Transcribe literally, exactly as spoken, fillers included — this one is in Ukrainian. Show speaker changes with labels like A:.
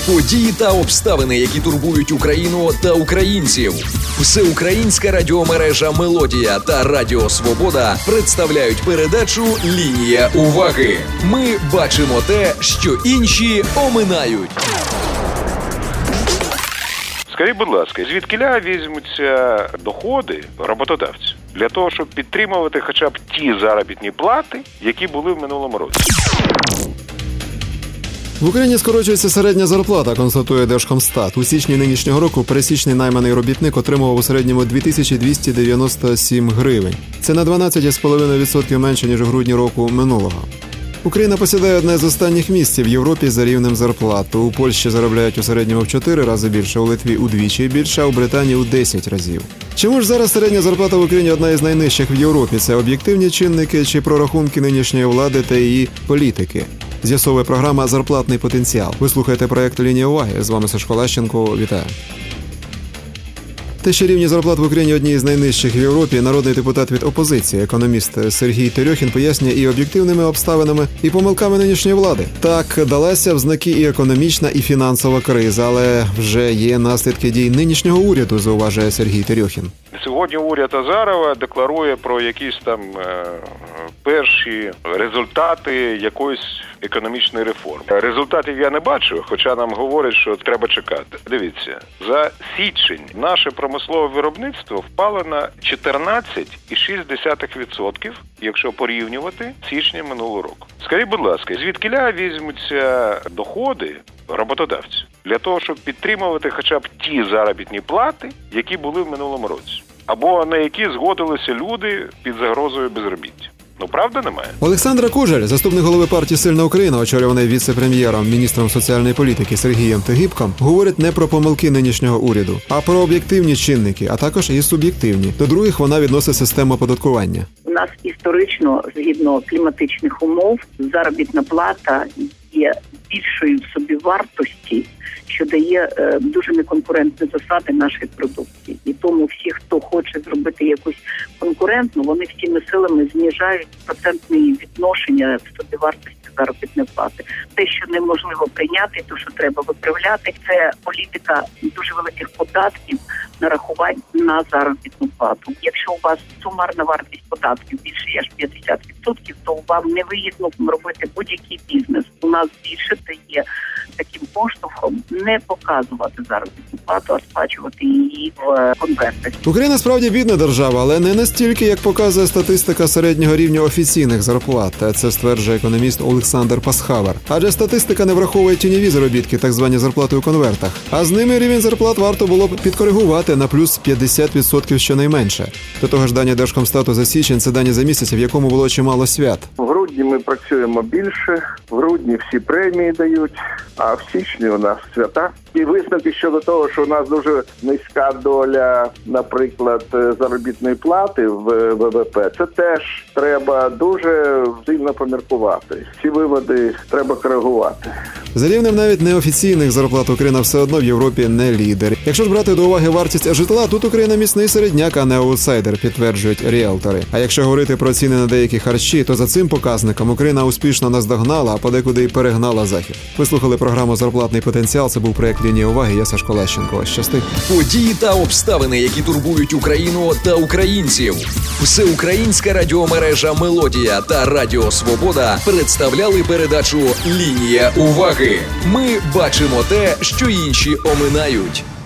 A: Події та обставини, які турбують Україну та українців. Всеукраїнська радіомережа «Мелодія» та Радіо Свобода представляють передачу «Лінія уваги». Ми бачимо те, що інші оминають.
B: Скажіть, будь ласка, звідкіля візьмуться доходи роботодавців для того, щоб підтримувати хоча б ті заробітні плати, які були в минулому році?
C: В Україні скорочується середня зарплата, констатує Держкомстат. У січні нинішнього року пересічний найманий робітник отримував у середньому дві тисячі двісті дев'яносто сім гривень. Це на дванадцять цілих п'ять десятих відсотка менше, ніж у грудні року минулого. Україна посідає одне з останніх місць в Європі за рівнем зарплат. У Польщі заробляють у середньому в чотири рази більше, у Литві удвічі більше, а у Британії у десять разів. Чому ж зараз середня зарплата в Україні одна із найнижчих в Європі? Це об'єктивні чинники чи прорахунки нинішньої влади та її політики? З'ясовує програма «Зарплатний потенціал». Ви слухаєте проєкт «Лінія уваги». З вами Сашко Лещенко. Вітаю. Те, що рівні зарплат в Україні одні з найнижчих в Європі, народний депутат від опозиції, економіст Сергій Терьохін пояснює і об'єктивними обставинами, і помилками нинішньої влади. Так, далася в знаки і економічна, і фінансова криза, але вже є наслідки дій нинішнього уряду, зауважує Сергій Терьохін.
B: Сьогодні уряд Азарова декларує про якісь там е, перші результати якоїсь економічної реформи. Результатів я не бачу, хоча нам говорять, що треба чекати. Дивіться, за січень наше промислове виробництво впало на чотирнадцять цілих шість десятих відсотка, якщо порівнювати з січнем минулого року. Скажіть, будь ласка, звідкіля візьмуться доходи роботодавців для того, щоб підтримувати хоча б ті заробітні плати, які були в минулому році? Або на які згодилися люди під загрозою безробіття? Ну, правда, немає?
C: Олександра Кужель, заступник голови партії «Сильна Україна», очолюваний віце-прем'єром, міністром соціальної політики Сергієм Тигіпком, говорить не про помилки нинішнього уряду, а про об'єктивні чинники, а також і суб'єктивні. До других вона відносить систему оподаткування.
D: У нас історично, згідно кліматичних умов, заробітна плата є більшою в собівартості, що дає е, дуже неконкурентні засади нашої продукції. І тому всі, хто хоче зробити якусь конкурентну, вони всіми силами знижають процентні відношення в собівартості заробітної плати. Те, що неможливо прийняти, те, що треба виправляти, це політика дуже великих податків, нарахувань на заробітну плату. Якщо у вас сумарна вартість податків більше ніж п'ятдесят відсотків, то вам невигідно робити будь-який бізнес. У нас більше це є таким поштовхом не показувати заробітну плату, а сплачувати її в конвертах.
C: Україна справді бідна держава, але не настільки, як показує статистика середнього рівня офіційних зарплат. Це стверджує економіст Олександр Пасхавер. Адже статистика не враховує тіньові заробітки, так звані зарплати у конвертах. А з ними рівень зарплат варто було б підкоригувати на плюс п'ятдесят відсотків щонайменше. До того ж, дані Держкомстату за січень – це дані за місяць, в якому було чимало свят.
E: В грудні ми працюємо більше, в грудні всі премії дають, а в січні у нас свята. І висновки щодо того, що у нас дуже низька доля, наприклад, заробітної плати в ВВП, це теж треба дуже сильно поміркувати. Ці виводи треба коригувати.
C: За рівнем навіть неофіційних зарплат Україна все одно в Європі не лідер. Якщо ж брати до уваги вартість житла, тут Україна міцний середняк, а не аутсайдер, підтверджують ріелтори. А якщо говорити про ціни на деякі харчі, то за цим показником Україна успішно наздогнала, а подекуди й перегнала Захід. Ви слухали програму «Зарплатний потенціал». Це був проєкт «Лінія уваги». Я Сашко Лещенко. Щасти.
A: Події та обставини, які турбують Україну та українців. Всеукраїнська радіомережа «Мелодія» та Радіо Свобода представляли передачу «Лінія уваги». Ми бачимо те, що інші оминають.